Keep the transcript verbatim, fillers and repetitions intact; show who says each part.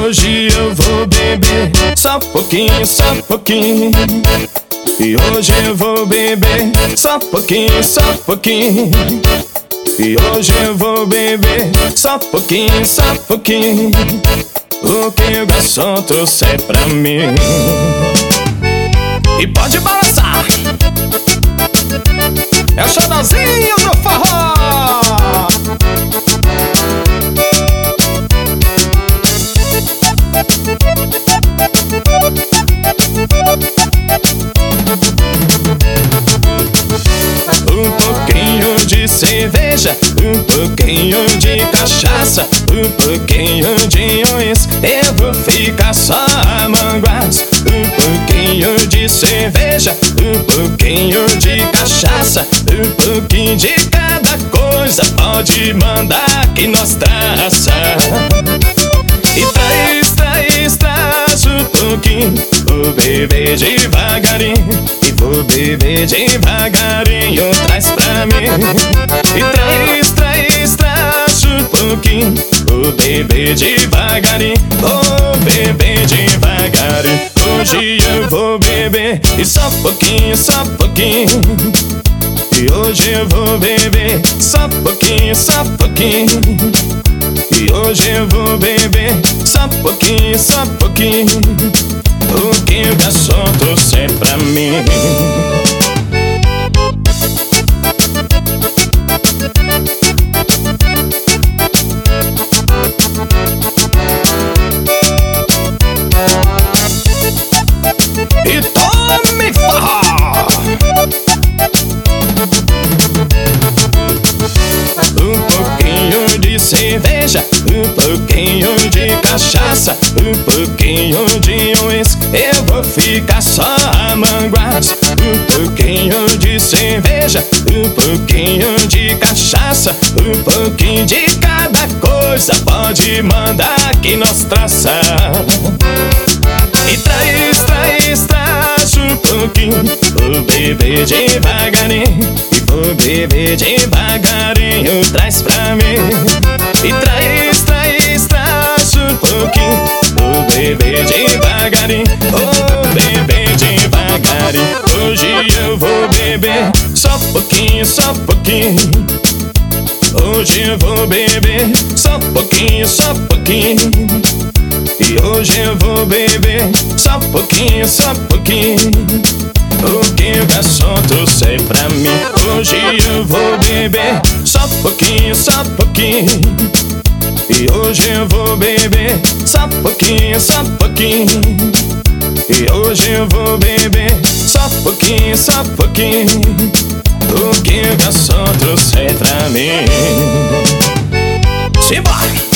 Speaker 1: Hoje eu vou beber só pouquinho, só pouquinho. E hoje eu vou beber só pouquinho, só pouquinho. E hoje eu vou beber só pouquinho, só pouquinho. O que o garçom trouxer pra mim. E pode balançar. É o xodózinho do forró. Um pouquinho de cerveja, um pouquinho de cachaça, um pouquinho de uísque, eu vou ficar só a manguaça. Um pouquinho de cerveja, um pouquinho de cachaça, um pouquinho de cada coisa, pode mandar que nós traça. E traz, traz, traz um pouquinho, vou beber devagarinho. E vou beber devagarinho, traz pra mim. E traz, traz, traz um pouquinho, vou beber devagarinho. Vou beber devagarinho. Hoje eu vou beber, e só pouquinho, só pouquinho. E hoje eu vou beber só pouquinho, só pouquinho. E hoje eu vou beber só pouquinho, só pouquinho. O que o garçom trouxe pra mim. E tome forró. Um pouquinho de cerveja, um pouquinho de cachaça, um pouquinho de uísque, eu vou ficar só a manguaça. Um pouquinho de cerveja, um pouquinho de cachaça, um pouquinho de cada coisa, pode mandar que nós traça. E traz, traz, traz um pouquinho, vou beber devagarinho. E vou beber devagarinho, traz pra mim. E traz, traz, traz um pouquinho, vou beber devagarinho. Vou beber devagarinho. Hoje eu vou beber só pouquinho, só pouquinho. Hoje eu vou beber só pouquinho, só pouquinho. E hoje eu vou beber só pouquinho, só pouquinho. O que o garçom trouxe pra mim. Hoje eu vou beber só pouquinho, só pouquinho. E hoje eu vou beber só pouquinho, só pouquinho. E hoje eu vou beber só pouquinho, só pouquinho. O que o garçom trouxe pra mim. Simbora!